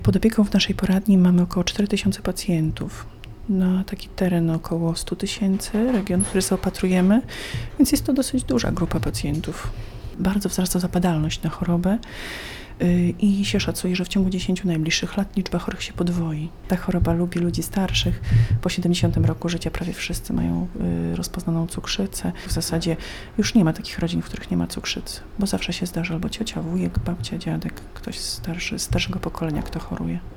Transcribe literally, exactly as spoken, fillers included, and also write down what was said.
Pod opieką w naszej poradni mamy około cztery tysiące pacjentów. Na taki teren około sto tysięcy, region, który zaopatrujemy, więc jest to dosyć duża grupa pacjentów. Bardzo wzrasta zapadalność na chorobę i się szacuje, że w ciągu dziesięciu najbliższych lat liczba chorych się podwoi. Ta choroba lubi ludzi starszych. Po siedemdziesiątym roku życia prawie wszyscy mają rozpoznaną cukrzycę. W zasadzie już nie ma takich rodzin, w których nie ma cukrzycy, bo zawsze się zdarza albo ciocia, wujek, babcia, dziadek, ktoś starszy, starszego pokolenia, kto choruje.